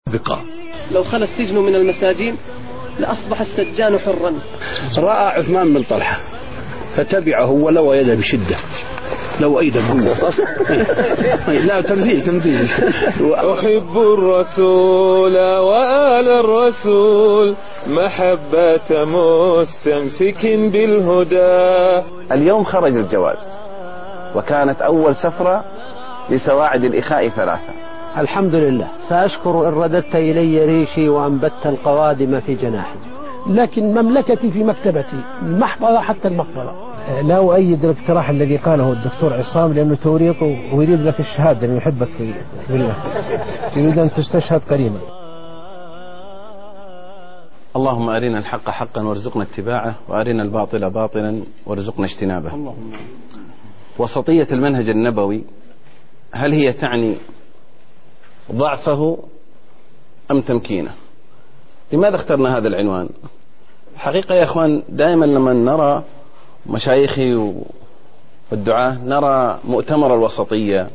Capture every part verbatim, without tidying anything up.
بقاء. لو خلى السجن من المساجين لأصبح السجان حرا. رأى عثمان بن طلحة فتبعه ولو يده بشدة لو أيد قوة. لا تمثيل تمثيل. أحب الرسول وآل الرسول محبة مستمسك بالهدى. اليوم خرج الجواز وكانت أول سفرة لسواعد الإخاء ثلاثة. الحمد لله سأشكر إن رددت إلي ريشي وأنبت القوادم في جناحي. لكن مملكتي في مكتبتي المحفظة حتى المقبرة. لا أؤيد الاقتراح الذي قاله الدكتور عصام لأنه توريط ويريد لك الشهادة لأنه يحبك في بالله، يريد أن تستشهد قريبا. اللهم أرنا الحق حقا وارزقنا اتباعه وأرنا الباطل باطلا وارزقنا اجتنابه. وسطية المنهج النبوي هل هي تعني ضعفه أم تمكينه؟ لماذا اخترنا هذا العنوان؟ حقيقة يا أخوان دائما لما نرى مشايخي والدعاة نرى مؤتمر الوسطية،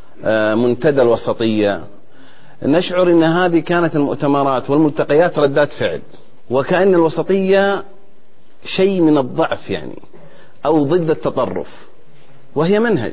منتدى الوسطية، نشعر أن هذه كانت المؤتمرات والملتقيات ردات فعل، وكأن الوسطية شيء من الضعف يعني أو ضد التطرف، وهي منهج.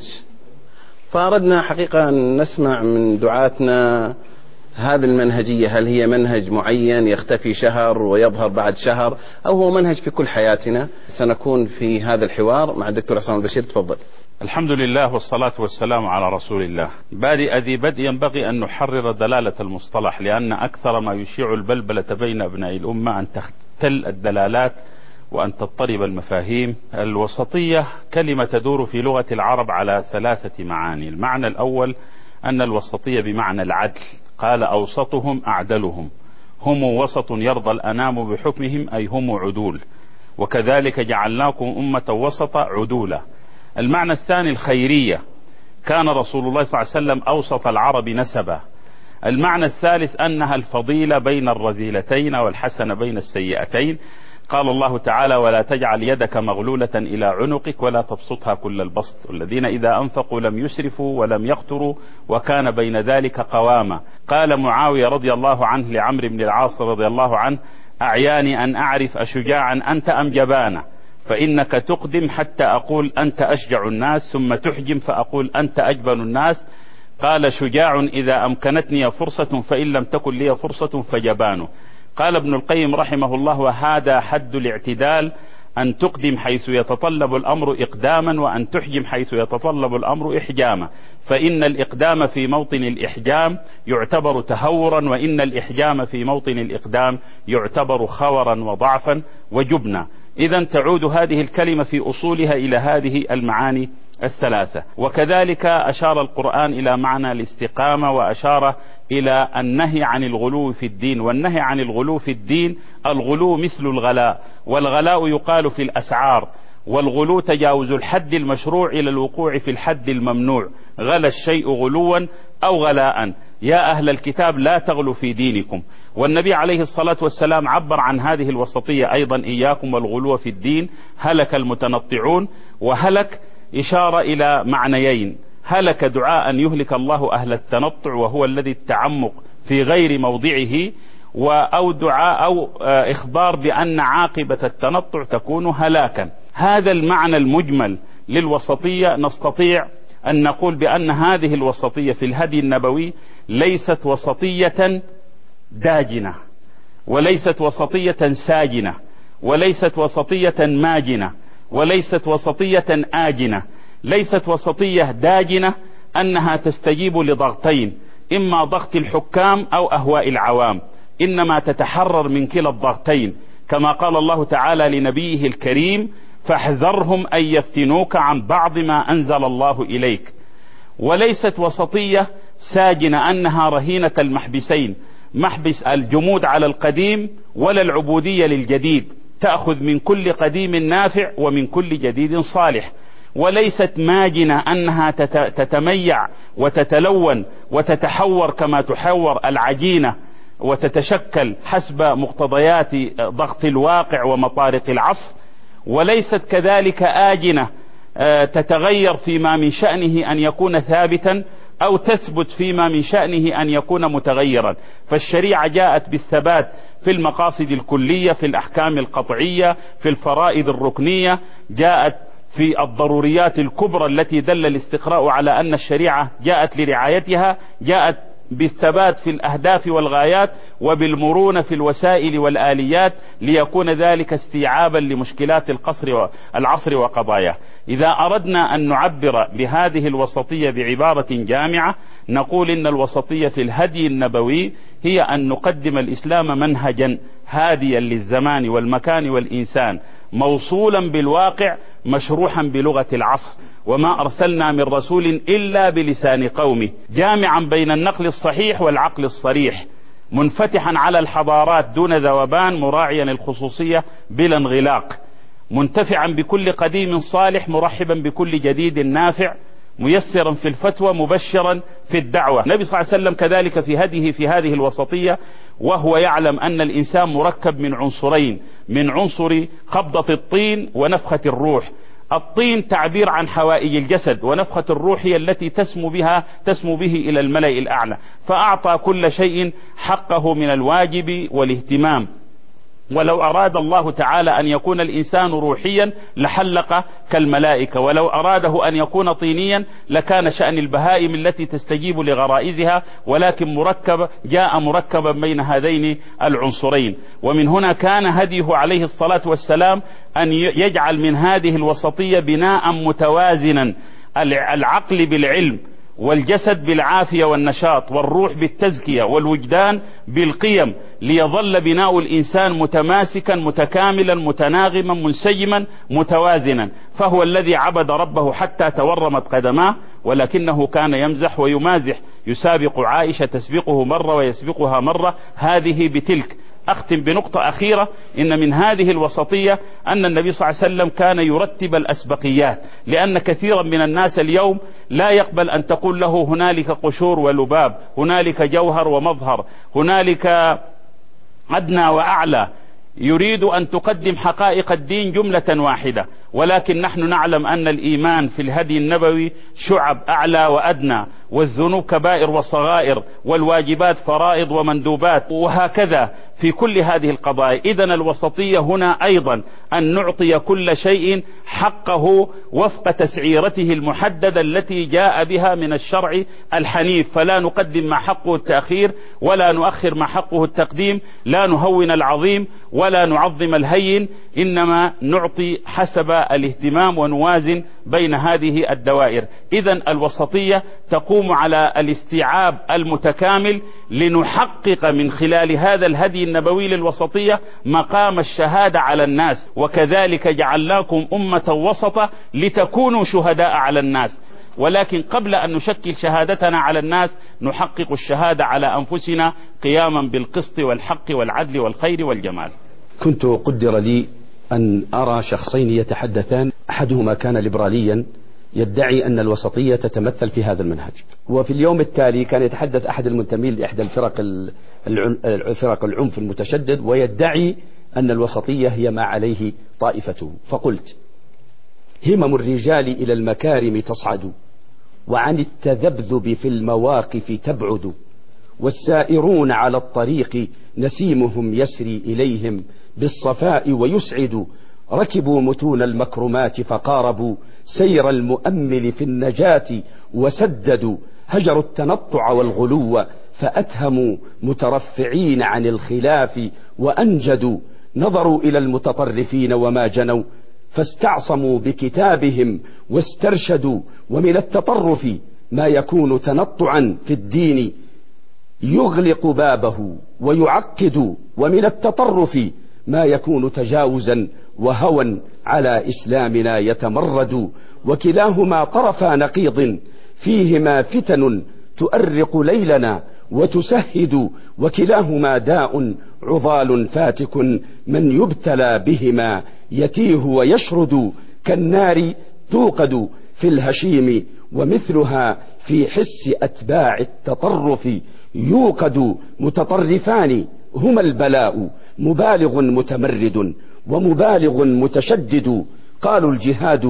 فأردنا حقيقة أن نسمع من دعاتنا هذه المنهجية، هل هي منهج معين يختفي شهر ويظهر بعد شهر أو هو منهج في كل حياتنا؟ سنكون في هذا الحوار مع الدكتور عصام البشير. تفضل. الحمد لله والصلاة والسلام على رسول الله. بادئ ذي بدء ينبغي أن نحرر دلالة المصطلح، لأن أكثر ما يشيع البلبلة بين أبناء الأمة أن تختل الدلالات وأن تضطرب المفاهيم. الوسطية كلمة تدور في لغة العرب على ثلاثة معاني. المعنى الأول أن الوسطية بمعنى العدل، قال أوسطهم أعدلهم، هم وسط يرضى الأنام بحكمهم أي هم عدول، وكذلك جعلناكم أمة وسط عدولا. المعنى الثاني الخيرية، كان رسول الله صلى الله عليه وسلم أوسط العرب نسبا. المعنى الثالث أنها الفضيلة بين الرذيلتين والحسن بين السيئتين. قال الله تعالى ولا تجعل يدك مغلولة إلى عنقك ولا تبسطها كل البسط، والذين إذا أنفقوا لم يسرفوا ولم يقتروا وكان بين ذلك قواما. قال معاوية رضي الله عنه لعمرو بن العاص رضي الله عنه أعياني أن أعرف أشجاعا أنت أم جبانا، فإنك تقدم حتى أقول أنت أشجع الناس ثم تحجم فأقول أنت أجبن الناس. قال شجاع إذا أمكنتني فرصة فإن لم تكن لي فرصة فجبان. قال ابن القيم رحمه الله وهذا حد الاعتدال، أن تقدم حيث يتطلب الأمر إقداما وأن تحجم حيث يتطلب الأمر إحجاما، فإن الإقدام في موطن الإحجام يعتبر تهورا، وإن الإحجام في موطن الإقدام يعتبر خورا وضعفا وجبنا. إذن تعود هذه الكلمة في أصولها إلى هذه المعاني الثلاثة. وكذلك أشار القرآن إلى معنى الاستقامة، وأشار إلى النهي عن الغلو في الدين. والنهي عن الغلو في الدين، الغلو مثل الغلاء، والغلاء يقال في الأسعار، والغلو تجاوز الحد المشروع إلى الوقوع في الحد الممنوع. غلى الشيء غلوا أو غلاء. يا أهل الكتاب لا تغلوا في دينكم. والنبي عليه الصلاة والسلام عبر عن هذه الوسطية أيضا إياكم والغلو في الدين، هلك المتنطعون. وهلك إشارة إلى معنيين، هلك دعاء أن يهلك الله أهل التنطع وهو الذي التعمق في غير موضعه، أو دعاء أو إخبار بأن عاقبة التنطع تكون هلاكا. هذا المعنى المجمل للوسطية نستطيع أن نقول بأن هذه الوسطية في الهدي النبوي ليست وسطية داجنة، وليست وسطية ساجنة، وليست وسطية ماجنة، وليست وسطية آجنة. ليست وسطية داجنة أنها تستجيب لضغطين، إما ضغط الحكام أو أهواء العوام، إنما تتحرر من كلا الضغطين، كما قال الله تعالى لنبيه الكريم فاحذرهم أن يفتنوك عن بعض ما أنزل الله إليك. وليست وسطية ساجنة أنها رهينة المحبسين، محبس الجمود على القديم ولا العبودية للجديد، تأخذ من كل قديم نافع ومن كل جديد صالح. وليست ماجنة أنها تتميع وتتلون وتتحور كما تحور العجينة وتتشكل حسب مقتضيات ضغط الواقع ومطارق العصر. وليست كذلك آجنة تتغير فيما من شأنه أن يكون ثابتا أو تثبت فيما من شأنه أن يكون متغيرا. فالشريعة جاءت بالثبات في المقاصد الكلية، في الأحكام القطعية، في الفرائض الركنية، جاءت في الضروريات الكبرى التي دل الاستقراء على أن الشريعة جاءت لرعايتها، جاءت بالثبات في الأهداف والغايات، وبالمرونة في الوسائل والآليات، ليكون ذلك استيعابا لمشكلات القصر والعصر وقضاياه. إذا أردنا أن نعبر بهذه الوسطية بعبارة جامعة، نقول إن الوسطية في الهدي النبوي هي أن نقدم الإسلام منهجا هاديا للزمان والمكان والإنسان، موصولا بالواقع، مشروحا بلغة العصر، وما أرسلنا من رسول إلا بلسان قومه، جامعا بين النقل الصحيح والعقل الصريح، منفتحا على الحضارات دون ذوبان، مراعيا الخصوصية بلا انغلاق، منتفعا بكل قديم صالح، مرحبا بكل جديد نافع، ميسرا في الفتوى، مبشرا في الدعوة. النبي صلى الله عليه وسلم كذلك في هديه في هذه الوسطية، وهو يعلم أن الإنسان مركب من عنصرين، من عنصر قبضة الطين ونفخة الروح. الطين تعبير عن حوائج الجسد، ونفخة الروح هي التي تسمو بها تسمو به إلى الملأ الأعلى، فأعطى كل شيء حقه من الواجب والاهتمام. ولو أراد الله تعالى أن يكون الإنسان روحيا لحلق كالملائكة، ولو أراده أن يكون طينيا لكان شأن البهائم التي تستجيب لغرائزها، ولكن مركب جاء مركبا بين هذين العنصرين. ومن هنا كان هديه عليه الصلاة والسلام أن يجعل من هذه الوسطية بناء متوازنا، العقل بالعلم، والجسد بالعافية والنشاط، والروح بالتزكية، والوجدان بالقيم، ليظل بناء الإنسان متماسكا متكاملا متناغما منسجما متوازنا. فهو الذي عبد ربه حتى تورمت قدماه، ولكنه كان يمزح ويمازح، يسابق عائشة، تسبقه مرة ويسبقها مرة، هذه بتلك. أختم بنقطة أخيرة، إن من هذه الوسطية أن النبي صلى الله عليه وسلم كان يرتب الأسبقيات، لأن كثيرا من الناس اليوم لا يقبل أن تقول له هنالك قشور ولباب، هنالك جوهر ومظهر، هنالك أدنى وأعلى، يريد أن تقدم حقائق الدين جملة واحدة. ولكن نحن نعلم أن الإيمان في الهدي النبوي شعب، أعلى وأدنى، والذنوب كبائر وصغائر، والواجبات فرائض ومندوبات، وهكذا في كل هذه القضايا. إذن الوسطية هنا أيضا أن نعطي كل شيء حقه وفق تسعيرته المحددة التي جاء بها من الشرع الحنيف، فلا نقدم ما حقه التأخير، ولا نؤخر ما حقه التقديم، لا نهون العظيم ولا نعظم الهين، إنما نعطي حسب الاهتمام ونوازن بين هذه الدوائر. إذن الوسطية تقوم على الاستيعاب المتكامل، لنحقق من خلال هذا الهدي النبوي للوسطية مقام الشهادة على الناس، وكذلك جعلناكم أمة وسطة لتكونوا شهداء على الناس. ولكن قبل أن نشكل شهادتنا على الناس نحقق الشهادة على أنفسنا، قياما بالقسط والحق والعدل والخير والجمال. كنت قدر لي أن أرى شخصين يتحدثان، أحدهما كان ليبراليا يدعي أن الوسطية تتمثل في هذا المنهج، وفي اليوم التالي كان يتحدث أحد المنتمين لإحدى الفرق الفرق العنف المتشدد ويدعي أن الوسطية هي ما عليه طائفته. فقلت: همم الرجال إلى المكارم تصعد، وعن التذبذب في المواقف تبعد، والسائرون على الطريق نسيمهم يسري إليهم بالصفاء ويسعد، ركبوا متون المكرمات فقاربوا سير المؤمل في النجاة وسددوا، هجروا التنطع والغلو فأتهموا مترفعين عن الخلاف وأنجدوا، نظروا إلى المتطرفين وما جنوا فاستعصموا بكتابهم واسترشدوا، ومن التطرف ما يكون تنطعا في الدين يغلق بابه ويعقد، ومن التطرف ما يكون تجاوزا وهوى على إسلامنا يتمرد، وكلاهما طرفا نقيض فيهما فتن تؤرق ليلنا وتسهد، وكلاهما داء عضال فاتك من يبتلى بهما يتيه ويشرد، كالنار توقد في الهشيم ومثلها في حس أتباع التطرف يوقد، متطرفان هما البلاء، مبالغ متمرد ومبالغ متشدد، قالوا الجهاد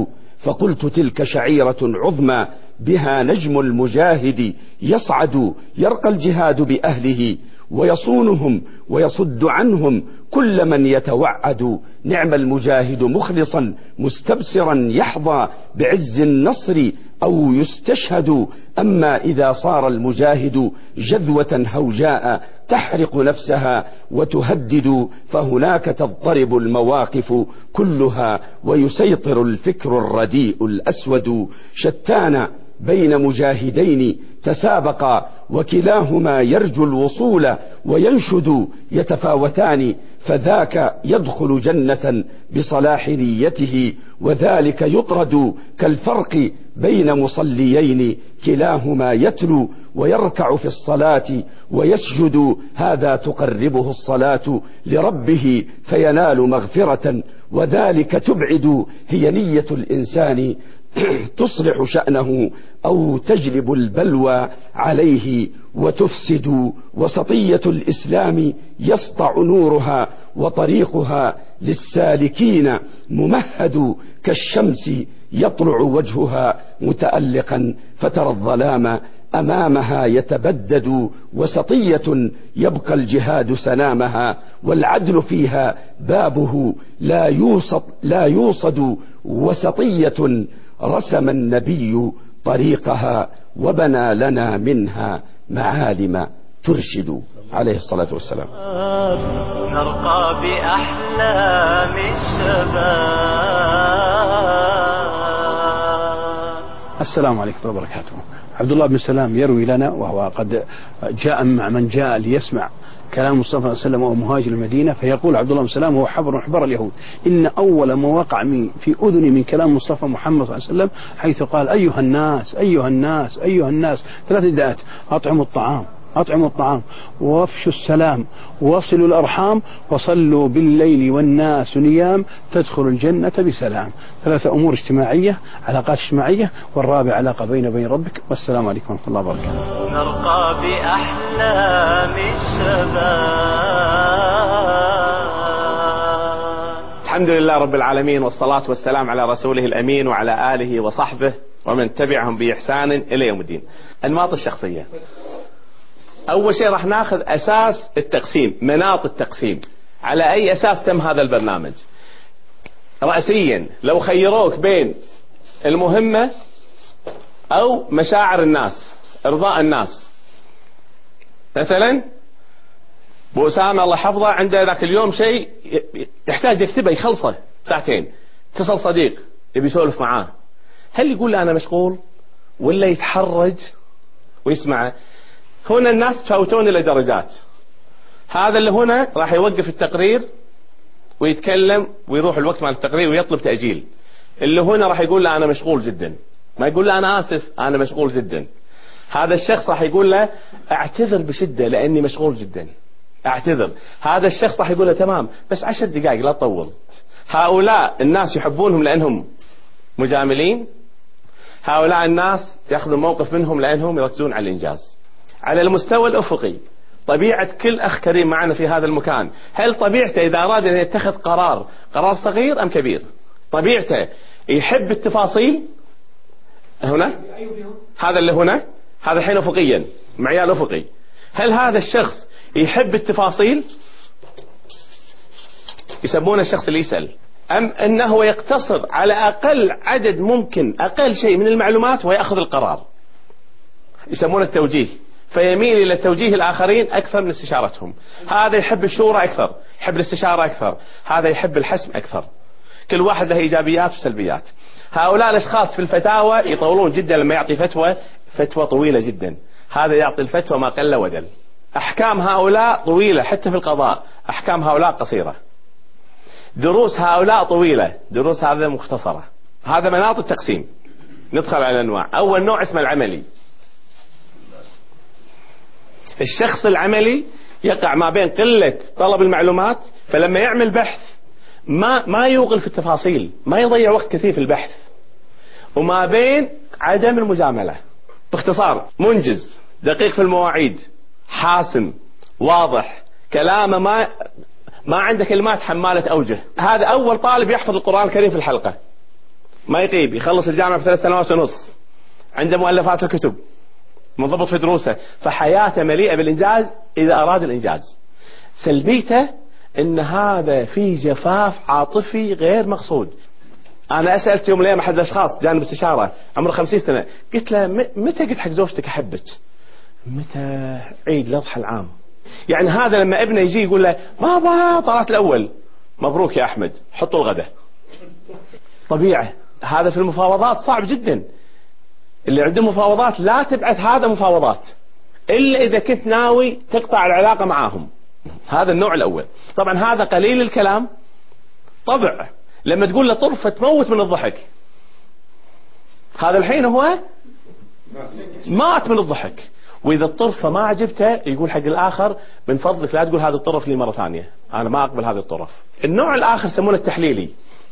فقلت تلك شعيرة عظمى بها نجم المجاهد يصعد، يرقى الجهاد بأهله ويصونهم ويصد عنهم كل من يتوعد. نعم المجاهد مخلصا مستبصرا يحظى بعز النصر أو يستشهد. أما إذا صار المجاهد جذوة هوجاء تحرق نفسها وتهدد، فهناك تضطرب المواقف كلها ويسيطر الفكر الرديء الأسود. شتان بين مجاهدين تسابقا وكلاهما يرجو الوصول وينشد، يتفاوتان فذاك يدخل جنة بصلاح نيته وذلك يطرد، كالفرق بين مصليين كلاهما يتلو ويركع في الصلاة ويسجد، هذا تقربه الصلاة لربه فينال مغفرة وذلك تبعد. هي نية الإنسان تصلح شأنه أو تجلب البلوى عليه وتفسد. وسطية الإسلام يسطع نورها وطريقها للسالكين ممهد، كالشمس يطلع وجهها متألقا فترى الظلام أمامها يتبدد. وسطية يبقى الجهاد سنامها والعدل فيها بابه لا يوصد, لا يوصد. وسطية رسم النبي طريقها وبنى لنا منها معالم ترشد عليه الصلاة والسلام. نرقى بأحلام الشباب. السلام عليكم ورحمة الله وبركاته. عبد الله بن سلام يروي لنا وهو قد جاء مع من جاء ليسمع كلام المصطفى صلى الله عليه وسلم وهو مهاجر المدينة، فيقول عبد الله بن سلام هو حبر حبر اليهود: إن أول ما وقع في أذني من كلام المصطفى محمد صلى الله عليه وسلم حيث قال: أيها الناس أيها الناس أيها الناس، ثلاث نداءات: أطعموا الطعام أطعموا الطعام وافشوا السلام وصلوا الأرحام وصلوا بالليل والناس نيام تدخل الجنة بسلام. ثلاثة أمور اجتماعية، علاقات اجتماعية، والرابع علاقة بين بين ربك. والسلام عليكم ورحمة الله وبركاته. نرقى بأحلام الشباب. الحمد لله رب العالمين، والصلاة والسلام على رسوله الأمين وعلى آله وصحبه ومن تبعهم بإحسان إلى يوم الدين. أنماط الشخصية. أول شيء راح ناخذ أساس التقسيم، مناط التقسيم. على أي أساس تم هذا البرنامج؟ رأسيا لو خيروك بين المهمة أو مشاعر الناس، إرضاء الناس. مثلا أبو أسامة الله حفظه عنده ذاك اليوم شيء يحتاج يكتبه يخلصه ساعتين، اتصل صديق يبي يسولف معاه، هل يقول له أنا مشغول ولا يتحرج ويسمعه؟ هنا الناس تفاوتون إلى درجات. هذا اللي هنا راح يوقف التقرير ويتكلم ويروح الوقت مع التقرير ويطلب تأجيل. اللي هنا راح يقول له أنا مشغول جدا، ما يقول له أنا آسف أنا مشغول جدا. هذا الشخص راح يقول له أعتذر بشدة لأني مشغول جدا، أعتذر. هذا الشخص راح يقول له تمام بس عشر دقائق لا تطول. هؤلاء الناس يحبونهم لأنهم مجاملين، هؤلاء الناس يأخذوا موقف منهم لأنهم يركزون على الإنجاز. على المستوى الأفقي، طبيعة كل أخ كريم معنا في هذا المكان، هل طبيعته إذا أراد أن يتخذ قرار قرار صغير أم كبير؟ طبيعته يحب التفاصيل هنا، هذا اللي هنا، هذا الحين أفقيا معيار أفقي. هل هذا الشخص يحب التفاصيل؟ يسمونه الشخص اللي يسأل، أم أنه يقتصر على أقل عدد ممكن، أقل شيء من المعلومات ويأخذ القرار؟ يسمونه التوجيه، فيميل إلى توجيه الآخرين أكثر من استشارتهم. هذا يحب الشورى أكثر، يحب الاستشارة أكثر، هذا يحب الحسم أكثر. كل واحد له إيجابيات وسلبيات. هؤلاء الأشخاص في الفتاوى يطولون جدا، لما يعطي فتوى فتوى طويلة جدا، هذا يعطي الفتوى ما قل ودل. أحكام هؤلاء طويلة، حتى في القضاء أحكام هؤلاء قصيرة. دروس هؤلاء طويلة، دروس هذا مختصرة. هذا مناط التقسيم. ندخل على الأنواع. أول نوع اسمه العملي. الشخص العملي يقع ما بين قلة طلب المعلومات، فلما يعمل بحث ما ما يوغل في التفاصيل، ما يضيع وقت كثير في البحث، وما بين عدم المجاملة. باختصار منجز، دقيق في المواعيد، حاسم، واضح، كلامه ما ما عنده كلمات حمالة أوجه. هذا أول طالب يحفظ القرآن الكريم في الحلقة، ما يغيب، يخلص الجامعة في ثلاث سنوات ونص، عنده مؤلفات الكتب، منضبط في دروسه، فحياته مليئة بالإنجاز إذا أراد الإنجاز. سلبيته إن هذا في جفاف عاطفي غير مقصود. أنا أسألت يوم الأيام أحد الأشخاص جانب استشارة عمره خمسين سنة، قلت له متى قلت حق زوجتك أحبك؟ متى؟ عيد الأضحى العام. يعني هذا لما ابنه يجي يقول له بابا طلعت الأول، مبروك يا أحمد حطوا الغداء. طبيعة. هذا في المفاوضات صعب جدا. اللي عنده مفاوضات لا تبعث هذا مفاوضات إلا إذا كنت ناوي تقطع العلاقة معاهم. هذا النوع الأول. طبعا هذا قليل الكلام طبع. لما تقول له طرفة تموت من الضحك، هذا الحين هو مات من الضحك. وإذا الطرفة ما عجبته يقول حق الآخر من فضلك لا تقول هذا الطرف لي مرة ثانية، أنا ما أقبل هذه الطرف. النوع الآخر يسمونه التحليلي،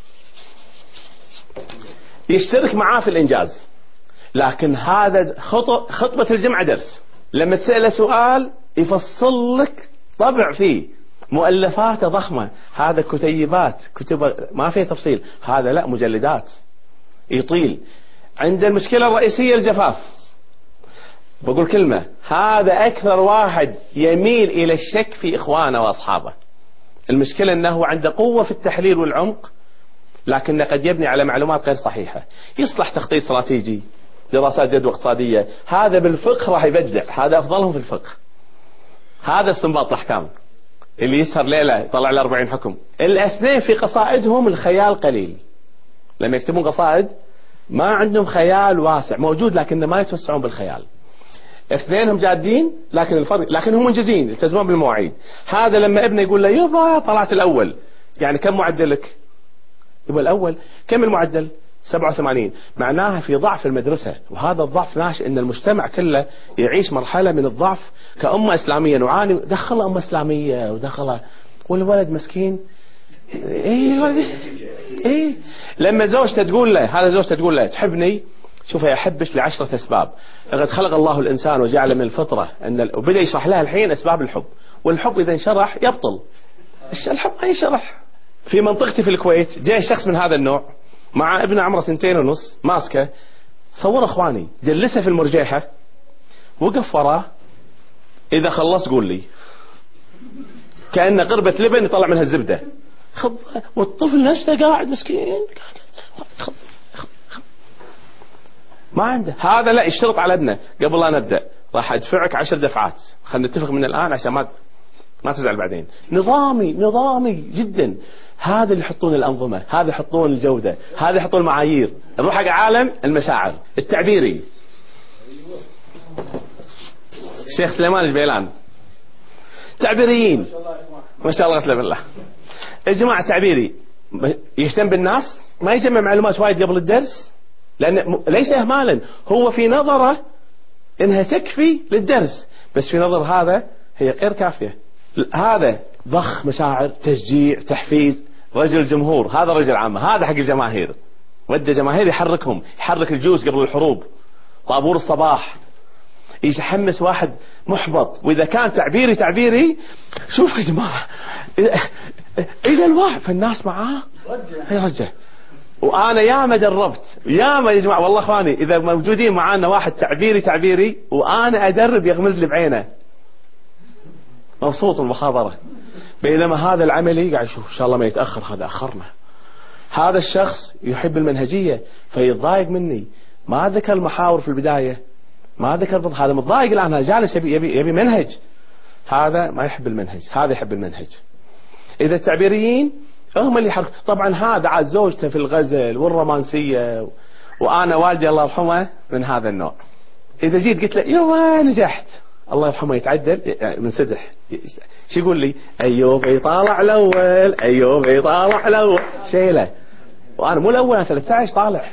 يشترك معاه في الإنجاز، لكن هذا خطبة الجمعة درس. لما تسأله سؤال يفصل لك طبع فيه، مؤلفاته ضخمة، هذا كتيبات كتب ما فيه تفصيل، هذا لا مجلدات يطيل. عند المشكلة الرئيسية الجفاف. بقول كلمة، هذا أكثر واحد يميل إلى الشك في إخوانه وأصحابه. المشكلة أنه عنده قوة في التحليل والعمق، لكنه قد يبني على معلومات غير صحيحة. يصلح تخطيط استراتيجي، دراسات جدوى اقتصادية، هذا بالفقه راح يبدع، هذا أفضلهم في الفقه. هذا استنباط الأحكام اللي يسهر ليلة يطلع له أربعين حكم. الاثنين في قصائدهم الخيال قليل، لما يكتبون قصائد ما عندهم خيال واسع، موجود لكن ما يتوسعون بالخيال. اثنينهم جادين لكن الفرق لكنهم منجزين، يلتزمون بالمواعيد. هذا لما ابنه يقول له يبا طلعت الأول، يعني كم معدلك؟ يبقى الأول. كم المعدل؟ سبعة وثمانين. معناها في ضعف المدرسة، وهذا الضعف ناشئ ان المجتمع كله يعيش مرحلة من الضعف. كأمة إسلامية نعاني، دخل أمة إسلامية ودخل والولد مسكين. ايه ايه لما زوجته تقول له، هذا زوجته تقول له تحبني؟ شوف يا أحبش لعشرة أسباب. لقد خلق الله الإنسان وجعل من الفطرة أن ال... وبدأ يشرح لها الحين أسباب الحب، والحب إذا انشرح يبطل. الحب ما ينشرح. في منطقتي في الكويت جاء شخص من هذا النوع مع ابن عمره سنتين ونص ماسكه، صور اخواني، جلسه في المرجيحة، وقف وراه، إذا خلص قول لي، كأنه قربة لبن يطلع منها الزبدة. خض، والطفل نفسه قاعد مسكين خض. ما عنده. هذا لا يشترط على ابنه قبل لا نبدأ راح أدفعك عشر دفعات، خلينا نتفق من الآن عشان ما ما تزعل بعدين. نظامي نظامي جدا. هذا اللي يحطون الأنظمة، هذا يحطون الجودة، هذا يحطون المعايير. نروح حق عالم المشاعر التعبيري. الشيخ سليمان الجبيلان تعبيريين ما شاء الله قتله بالله. يا جماعة تعبيري يهتم بالناس، ما يجمع معلومات وايد قبل الدرس، لأن ليس إهمالا، هو في نظره إنها تكفي للدرس، بس في نظر هذا هي غير كافية. هذا ضخ مشاعر، تشجيع، تحفيز، رجل جمهور، هذا رجل عامة، هذا حق الجماهير، ودى جماهير يحركهم، يحرك الجيوش قبل الحروب، طابور الصباح، يحمس واحد محبط. وإذا كان تعبيري تعبيري، شوف يا جماعة إذا الواحد فالناس معاه يرجع. وأنا ياما دربت، ياما يا جماعة والله إخواني، إذا موجودين معانا واحد تعبيري تعبيري وأنا أدرب يغمز لي بعينه، مبسوط المخابرة. بينما هذا العملي قاعد يشوف إن شاء الله ما يتأخر، هذا أخرنا. هذا الشخص يحب المنهجية فيتضايق مني، ما ذكر المحاور في البداية، ما ذكر بض... هذا متضايق الآن، هذا جالس يبي, يبي, يبي منهج، هذا ما يحب المنهج، هذا يحب المنهج. إذا التعبيريين هم اللي يحرك. طبعا هذا عاد زوجته في الغزل والرومانسية، وأنا والدي الله يرحمه من هذا النوع. إذا جيت قلت له يوه نجحت الله يرحمه يتعدل منسدح، شو يقول لي؟ أيوب يطالع الأول، أيوب يطالع الأول، شيله. وأنا مو الأول، أنا ثلاثة عشر طالع.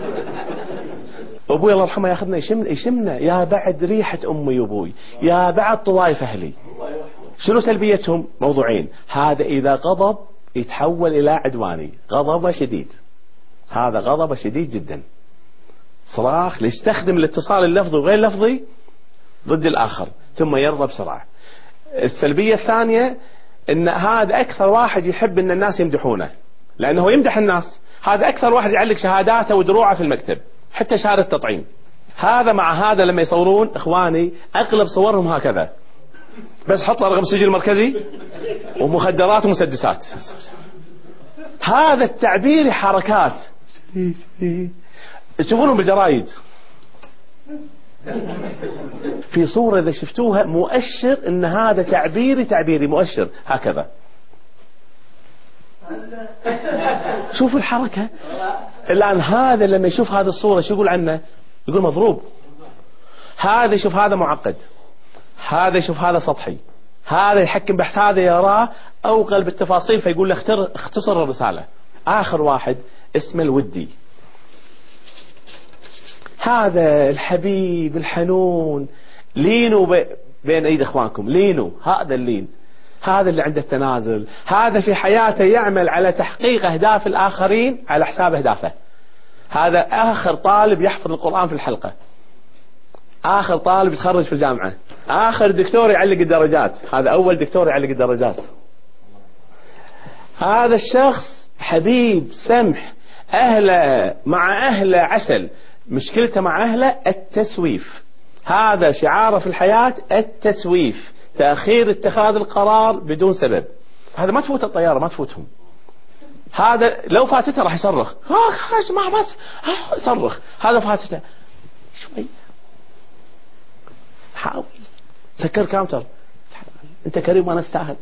أبوي الله يرحمه ياخذنا يشمنا, يشمنا يا بعد ريحة أمي وأبوي، يا بعد طوايف أهلي. شنو سلبيتهم؟ موضوعين. هذا إذا غضب يتحول إلى عدواني، غضب شديد، هذا غضب شديد جدا، صراخ، يستخدم الاتصال اللفظي وغير اللفظي ضد الآخر، ثم يرضى بسرعة. السلبية الثانية ان هذا اكثر واحد يحب ان الناس يمدحونه، لانه يمدح الناس هذا أكثر واحد يعلق شهاداته ودروعه في المكتب، حتى شهادة تطعيم. هذا مع هذا لما يصورون إخواني أغلب صورهم هكذا، بس حط له رقم سجل مركزي ومخدرات ومسدسات. هذا التعبير حركات تشوفونهم بالجرايد، في صورة إذا شفتوها مؤشر إن هذا تعبيري تعبيري مؤشر هكذا. شوفوا الحركة. الآن هذا لما يشوف هذه الصورة شو يقول عنه؟ يقول مضروب. هذا يشوف هذا معقد، هذا يشوف هذا سطحي، هذا يحكم بحث هذا يراه أوغل بالتفاصيل فيقول له اختصر الرسالة. آخر واحد اسمه الودي، هذا الحبيب الحنون، لينوا بين ايد اخوانكم، لينوا. هذا اللين، هذا اللي عنده التنازل، هذا في حياته يعمل على تحقيق اهداف الاخرين على حساب اهدافه. هذا اخر طالب يحفظ القرآن في الحلقة، اخر طالب يتخرج في الجامعة، اخر دكتور يعلق الدرجات، هذا اول دكتور يعلق الدرجات. هذا الشخص حبيب سمح، اهله مع اهله عسل، مشكلته مع أهله التسويف. هذا شعاره في الحياة التسويف، تأخير اتخاذ القرار بدون سبب. هذا ما تفوت الطيارة، ما تفوتهم. هذا لو فاتته راح يصرخ، آه ما بس يصرخ. هذا فاتته شوي، حاول سكر كاونتر، انت كريم وانا استاهل.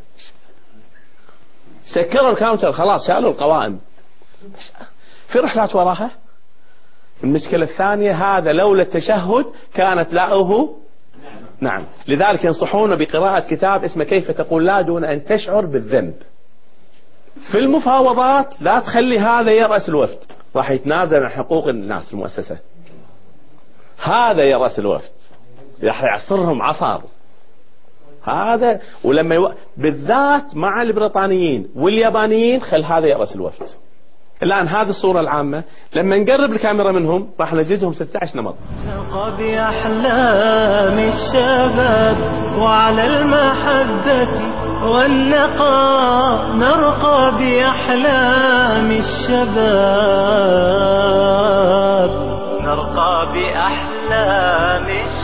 سكروا الكاونتر، خلاص شالوا القوائم. في رحلات وراها. المشكلة الثانية، هذا لولا التشهد كانت لاؤه نعم. لذلك ينصحون بقراءة كتاب اسمه كيف تقول لا دون أن تشعر بالذنب. في المفاوضات لا تخلي هذا يرأس الوفد، راح يتنازل عن حقوق الناس المؤسسة. هذا يرأس الوفد، راح يعصرهم عصار. هذا ولما يو... بالذات مع البريطانيين واليابانيين، خل هذا يرأس الوفد. الآن هذه الصورة العامة، لما نقرب الكاميرا منهم راح نجدهم ستة عشر نمط. نرقى بأحلام الشباب وعلى المحبة والنقاء، نرقى بأحلام الشباب، نرقى بأحلام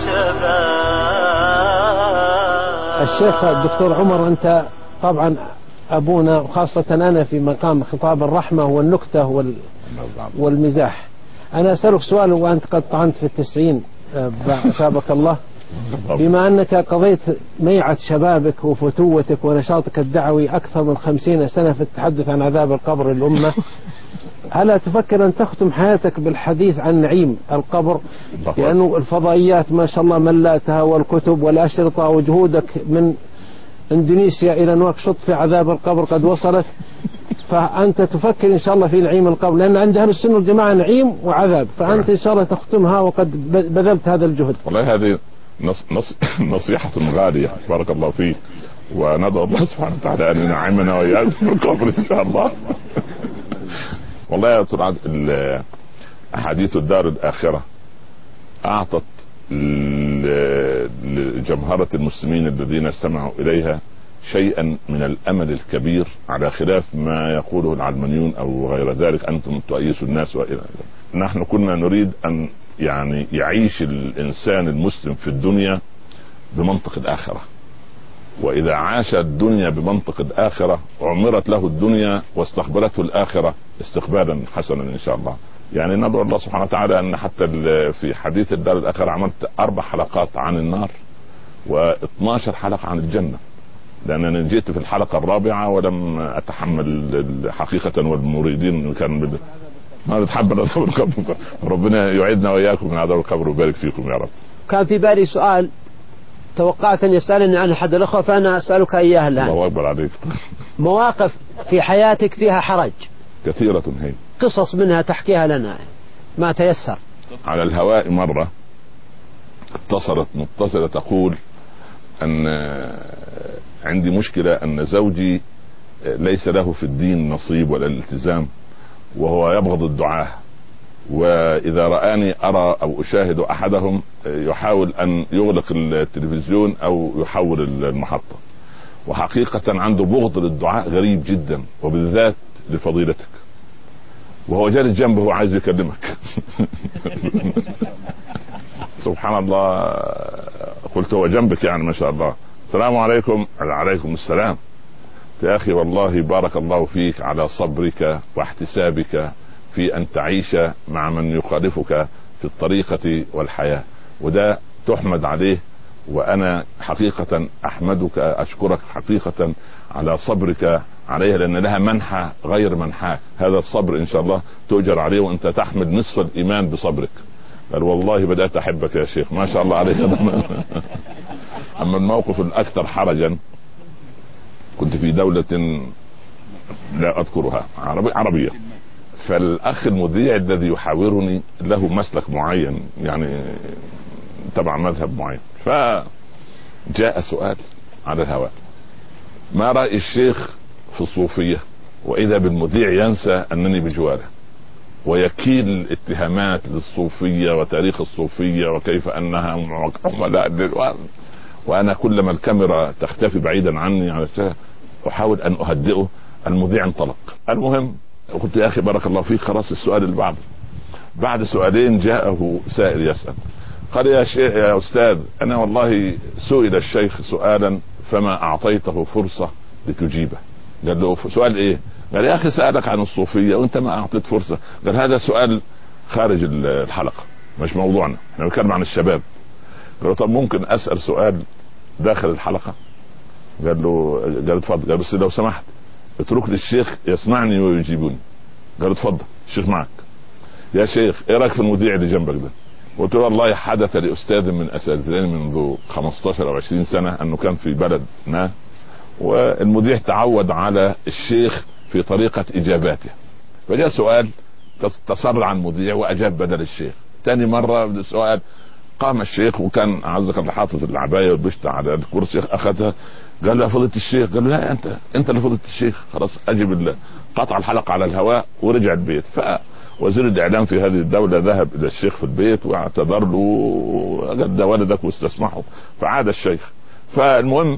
الشباب. الشيخ الدكتور عمر، أنت طبعا أبونا، وخاصة أنا في مقام خطاب الرحمة والنكتة وال... والمزاح. أنا أسألك سؤال وأنت قد طعنت في التسعين أثابك الله، بما أنك قضيت ميعة شبابك وفتوتك ونشاطك الدعوي أكثر من خمسين سنة في التحدث عن عذاب القبر للأمة، هل تفكر أن تختم حياتك بالحديث عن نعيم القبر؟ لأنه الفضائيات ما شاء الله ملاتها، والكتب والأشرطة، وجهودك من اندونيسيا الى نواكشوط في عذاب القبر قد وصلت، فانت تفكر ان شاء الله في نعيم القبر، لان عند اهل السنه والجماعه نعيم وعذاب، فانت ان شاء الله تختمها وقد بذلت هذا الجهد. والله هذه نص نص نصيحه غاليه، بارك الله فيك، وندعو الله سبحانه وتعالى ان ينعمنا واياكم في القبر ان شاء الله. والله يا دكتور، احاديث الدار الاخره اعطت لجمهرة المسلمين الذين استمعوا إليها شيئا من الأمل الكبير، على خلاف ما يقوله العلمانيون أو غير ذلك، أنتم تؤيسوا الناس وإلى ذلك. نحن كنا نريد أن يعني يعيش الإنسان المسلم في الدنيا بمنطق الآخرة، وإذا عاش الدنيا بمنطق الآخرة عمرت له الدنيا واستقبلته الآخرة استقبالا حسنا إن شاء الله. يعني ندعو الله سبحانه وتعالى أن حتى في حديث الدار الآخرة عملت أربع حلقات عن النار واثناشر حلقة عن الجنة، لأنني جئت في الحلقة الرابعة ولم أتحمل حقيقة، والمريدين كان ما نتحمل عذاب القبر. ربنا يعيدنا وإياكم من عذاب القبر ويبارك فيكم يا رب. كان في بالي سؤال توقعت أن يسألني عن أحد الأخوة، فأنا أسألك إياه الآن. الله أكبر عليك. مواقف في حياتك فيها حرج كثيرة، هي قصص منها تحكيها لنا ما تيسر. على الهواء مرة اتصلت متصلة تقول أن عندي مشكلة، أن زوجي ليس له في الدين نصيب ولا الالتزام، وهو يبغض الدعاة، وإذا رآني أرى أو أشاهد أحدهم يحاول أن يغلق التلفزيون أو يحول المحطة، وحقيقة عنده بغض للدعاء غريب جدا، وبالذات لفضيلتك. وهو جالس جنبه وعايز يكلمك. سبحان الله. قلت هو جنبك يعني ما شاء الله. السلام عليكم. عليكم السلام. يا أخي والله بارك الله فيك على صبرك واحتسابك في أن تعيش مع من يخالفك في الطريقة والحياة، وده تحمد عليه، وأنا حقيقة أحمدك أشكرك حقيقة على صبرك عليها، لأن لها منحى غير منحاك. هذا الصبر إن شاء الله تؤجر عليه، وأنت تحمد نصف الإيمان بصبرك. قال والله بدأت أحبك يا شيخ ما شاء الله عليك. أما الموقف الأكثر حرجا كنت في دولة لا أذكرها عربية، فالأخ المذيع الذي يحاورني له مسلك معين يعني تبع مذهب معين، فجاء سؤال على الهواء: ما رأي الشيخ في الصوفية؟ وإذا بالمذيع ينسى أنني بجواره ويكيل الاتهامات للصوفية وتاريخ الصوفية وكيف أنها عملاء، وأنا كلما الكاميرا تختفي بعيدا عني على الشاشة أحاول أن أهدئه. المذيع انطلق. المهم قلت يا أخي بارك الله فيك خلاص السؤال اللي بعده. بعد سؤالين جاءه سائل يسأل، قال يا شيخ يا أستاذ أنا والله سئل الشيخ سؤالا فما أعطيته فرصة لتجيبه. قال له سؤال إيه؟ قال يا أخي سألك عن الصوفية وأنت ما أعطيت فرصة. قال هذا سؤال خارج الحلقة مش موضوعنا، احنا بنتكلم عن الشباب. قال له طب ممكن أسأل سؤال داخل الحلقة؟ قال له قال اتفضل. قال بس لو سمحت اترك للشيخ يسمعني ويجيبني. قال اتفضل الشيخ معك. يا شيخ ايه رايك في المذيع اللي جنبك ده؟ قلت له والله حدث لاستاذ من اساتذتي منذ خمستاشر او عشرين سنة انه كان في بلد ما، والمذيع تعود على الشيخ في طريقة اجاباته، فجاء سؤال تصرع عن المذيع واجاب بدل الشيخ. تاني مرة سؤال قام الشيخ وكان عزك الله حاطط العباية والبشتة على الكرسي اخذها، قال له فضيلة الشيخ. قال له لا انت انت اللي فضيلة الشيخ، خلاص اجب قطع الحلقة على الهواء ورجع البيت. فوزير الاعلام في هذه الدولة ذهب الى الشيخ في البيت واعتذر له وقال ده ولدك واستسمحه، فعاد الشيخ. فالمهم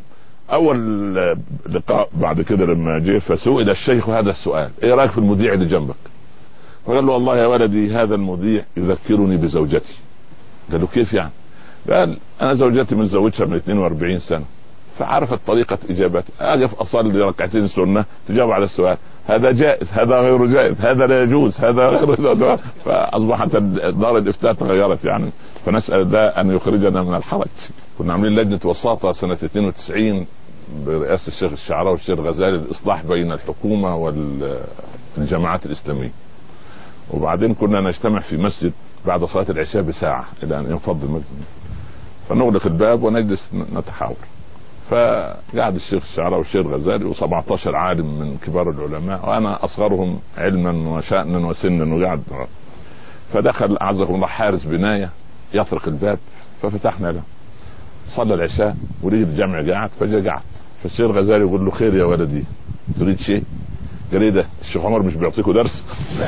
اول لقاء بعد كده لما جه فسئل الشيخ هذا السؤال: ايه رايك في المذيع اللي جنبك؟ فقال له والله يا ولدي هذا المذيع يذكرني بزوجتي. قال له كيف يعني؟ قال انا زوجتي متزوجها من اثنين وأربعين سنة، فعرفت طريقة اجابتي، اقف اصلي ركعتين سنة تجاوب على السؤال، هذا جائز هذا غير جائز هذا لا يجوز هذا غير، فاصبحت دار الافتاء تغيرت يعني. فنسأل ده ان يخرجنا من الحرج. كنا عاملين لجنة وساطة سنة اثنين وتسعين برئاسة الشيخ الشعراوي والشيخ الغزالي للاصلاح بين الحكومة والجماعات الاسلامية، وبعدين كنا نجتمع في مسجد بعد صلاة العشاء بساعة الى ان ينفض المجلس، فنغلق الباب ونجلس نتحاور. فقعد الشيخ الشعراوي والشيخ الغزالي وسبعتاشر عالم من كبار العلماء وانا اصغرهم علما وشأنا وسنا، وقعد. فدخل اعزكم الله حارس بناية يطرق الباب، ففتحنا له. صلى العشاء وريد الجمع قاعد، فجاء قعد. فالشيخ الغزالي يقول له خير يا ولدي تريد شيء؟ قال ايه ده الشيخ عمر مش بيعطيكوا درس؟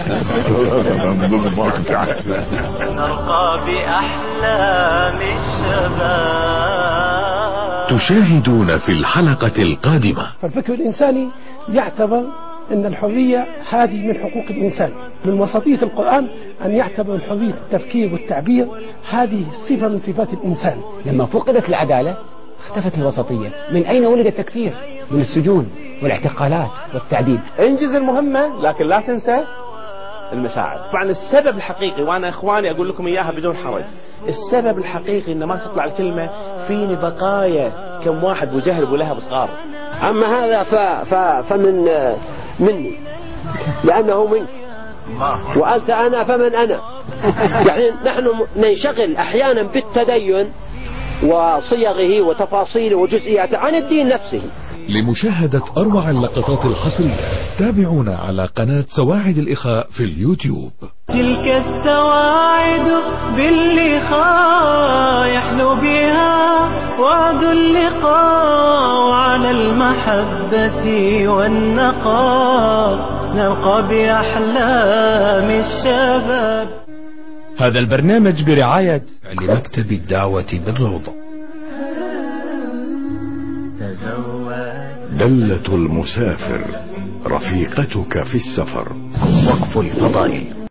نرقى بأحلام الشباب. تشاهدون في الحلقة القادمة. فالفكر الإنساني يعتبر أن الحرية هذه من حقوق الإنسان. من وسطية القرآن أن يعتبر حرية التفكير والتعبير هذه صفة من صفات الإنسان. لما فقدت العدالة اختفت الوسطية. من أين ولد التكفير؟ من السجون والاعتقالات والتعذيب. انجز المهمة لكن لا تنسى المساعد. طبعا السبب الحقيقي، وانا اخواني اقول لكم اياها بدون حرج، السبب الحقيقي ان ما تطلع الكلمة فيني بقايا كم واحد ابو جهل ابو لهب صغار. اما هذا ف... ف... فمن مني لانه منك، وانت انا فمن انا. يعني نحن ننشغل احيانا بالتدين وصيغه وتفاصيله وجزئياته عن الدين نفسه. لمشاهدة أروع اللقطات الحصرية تابعونا على قناة سواعد الإخاء في اليوتيوب. تلك السواعد باللقاء يحلو بها وعد اللقاء، وعلى المحبة والنقاء نلقى بأحلام الشباب. هذا البرنامج برعاية لمكتب الدعوة بالروضة. دلة المسافر. رفيقتك في السفر. وقف الفضائل